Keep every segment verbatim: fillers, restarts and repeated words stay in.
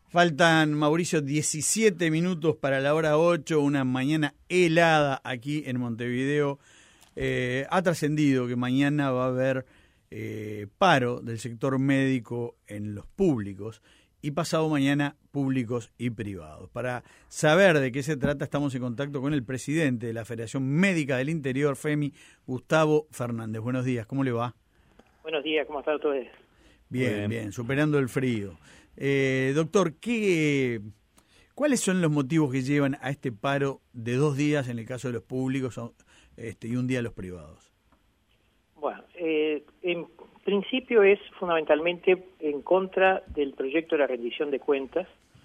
Faltan, Mauricio, diecisiete minutos para la hora ocho, una mañana helada aquí en Montevideo. Eh, ha trascendido que mañana va a haber eh, paro del sector médico en los públicos y pasado mañana públicos y privados. Para saber de qué se trata, estamos en contacto con el presidente de la Federación Médica del Interior, FEMI, Gustavo Fernández. Buenos días, ¿cómo le va? Buenos días, ¿cómo están todos? Bien, bien, bien, superando el frío. Eh, doctor, ¿qué, ¿cuáles son los motivos que llevan a este paro de dos días en el caso de los públicos este, y un día los privados? Bueno, eh, en principio es fundamentalmente en contra del proyecto de la rendición de cuentas,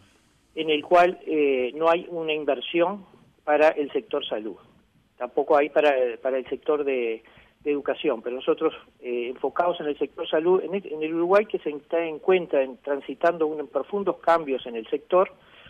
en el cual eh, no hay una inversión para el sector salud, tampoco hay para, para el sector de... de educación, pero nosotros eh, enfocados en el sector salud, en el, en el Uruguay que se está en cuenta en transitando unos profundos cambios en el sector,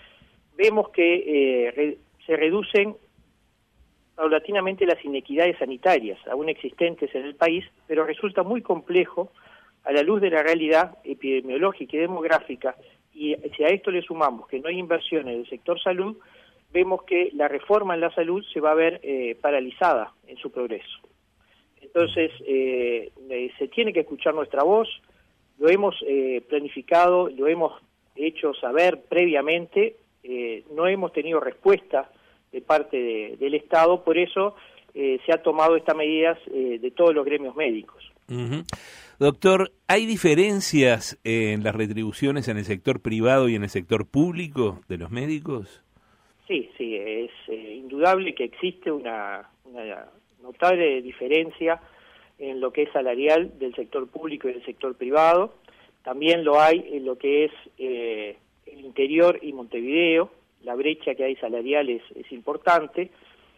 vemos que eh, re, se reducen paulatinamente las inequidades sanitarias aún existentes en el país, pero resulta muy complejo a la luz de la realidad epidemiológica y demográfica, y si a esto le sumamos que no hay inversión en el sector salud, vemos que la reforma en la salud se va a ver eh, paralizada en su progreso. Entonces, eh, eh, se tiene que escuchar nuestra voz, lo hemos eh, planificado, lo hemos hecho saber previamente, eh, no hemos tenido respuesta de parte de, del Estado, por eso eh, se ha tomado estas medidas eh, de todos los gremios médicos. Uh-huh. Doctor, ¿hay diferencias en las retribuciones en el sector privado y en el sector público de los médicos? Sí, sí, es eh, indudable que existe una... una notable diferencia en lo que es salarial del sector público y del sector privado. También lo hay en lo que es eh, el interior y Montevideo. La brecha que hay salarial es, es importante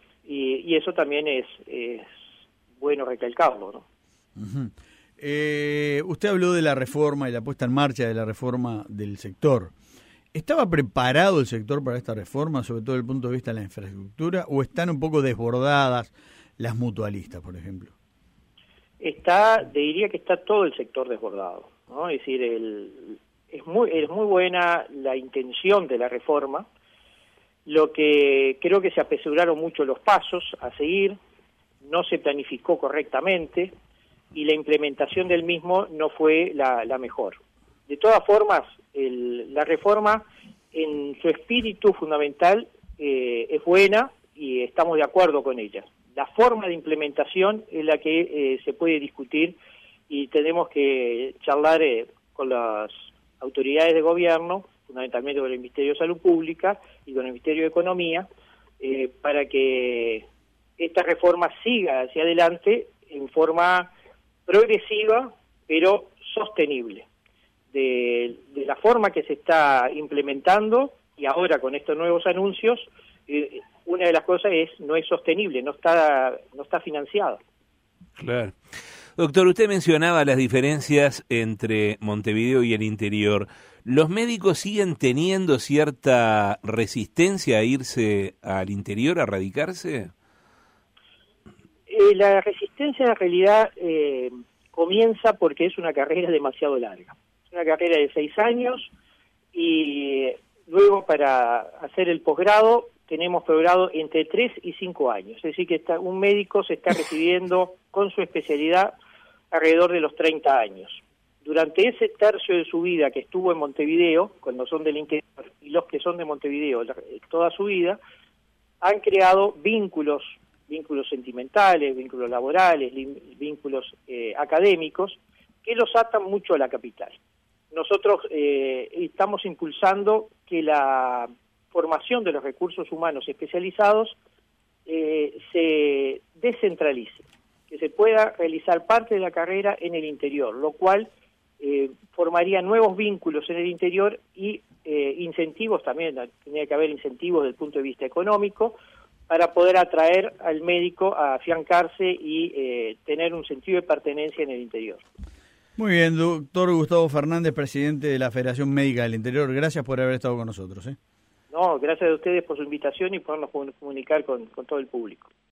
y, y eso también es, es bueno recalcarlo, ¿no? Uh-huh. Eh, usted habló de la reforma y la puesta en marcha de la reforma del sector. ¿Estaba preparado el sector para esta reforma, sobre todo desde el punto de vista de la infraestructura, o están un poco desbordadas las mutualistas, por ejemplo? Está, diría que está todo el sector desbordado, ¿no? Es decir, el, es muy es muy buena la intención de la reforma, lo que creo que se apresuraron mucho los pasos a seguir, no se planificó correctamente y la implementación del mismo no fue la, la mejor. De todas formas, el, la reforma en su espíritu fundamental eh, es buena y estamos de acuerdo con ella. La forma de implementación es la que eh, se puede discutir y tenemos que charlar eh, con las autoridades de gobierno, fundamentalmente con el Ministerio de Salud Pública y con el Ministerio de Economía, eh, para que esta reforma siga hacia adelante en forma progresiva, pero sostenible. De, de la forma que se está implementando y ahora con estos nuevos anuncios, eh, una de las cosas es no es sostenible, no está no está financiada. Claro. Doctor, usted mencionaba las diferencias entre Montevideo y el interior. ¿Los médicos siguen teniendo cierta resistencia a irse al interior, a radicarse? Eh, la resistencia en realidad eh, comienza porque es una carrera demasiado larga. Es una carrera de seis años y luego para hacer el posgrado tenemos posgrado entre tres y cinco años. Es decir, que está, un médico se está recibiendo con su especialidad alrededor de los treinta años. Durante ese tercio de su vida que estuvo en Montevideo, cuando son del interior, y los que son de Montevideo toda su vida, han creado vínculos, vínculos sentimentales, vínculos laborales, vínculos eh, académicos, que los atan mucho a la capital. Nosotros eh, estamos impulsando que la formación de los recursos humanos especializados eh, se descentralice, que se pueda realizar parte de la carrera en el interior, lo cual eh, formaría nuevos vínculos en el interior y eh, incentivos también, tendría que haber incentivos desde el punto de vista económico para poder atraer al médico a afiancarse y eh, tener un sentido de pertenencia en el interior. Muy bien, doctor Gustavo Fernández, presidente de la Federación Médica del Interior. Gracias por haber estado con nosotros. ¿eh? No, gracias a ustedes por su invitación y podernos comunicar con, con todo el público.